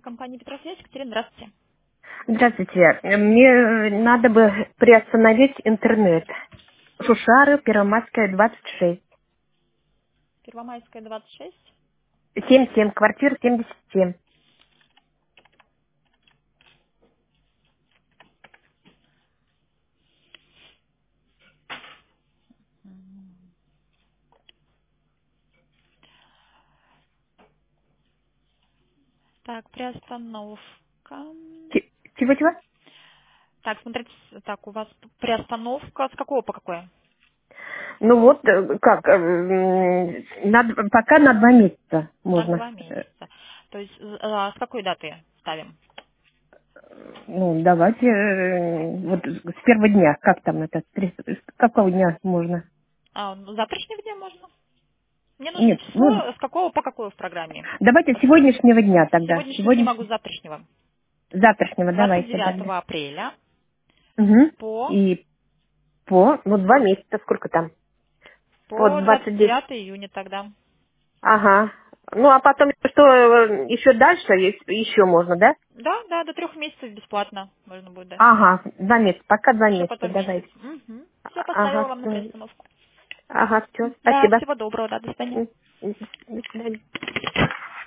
Компания «Петросвязь». Екатерина, здравствуйте. Здравствуйте. Мне надо бы приостановить интернет. Шушары, Первомайская, 26. Первомайская, 26. 77, квартира 77. Так, приостановка. Чего-чего? Так, смотрите, так, у вас приостановка с какого по какое? Ну вот, как, пока на 2 месяца На можно. 2 месяца. То есть с какой даты ставим? Ну, давайте, вот с первого дня, как там это, с какого дня можно? С завтрашнего дня можно. Мне нужно Нет, ну, число с какого по какое в программе. давайте с сегодняшнего дня С тогда. сегодняшнего не Сегодня, могу, с завтрашнего. с завтрашнего Двадцать давайте девятого тогда. апреля Угу. по, И ну, 2 месяца, сколько там? По по 29. 29 июня тогда. Ага. Ну, а потом что, еще дальше, еще можно, да? Да, да, до 3 месяцев бесплатно можно будет, да. Ага, 2 месяца, пока 2 Еще месяца, потом месяц. давайте. Угу. Все, поставила Ага, вам на все. приостановку. Ага, все, Да, спасибо. всего доброго, да, до свидания. До свидания.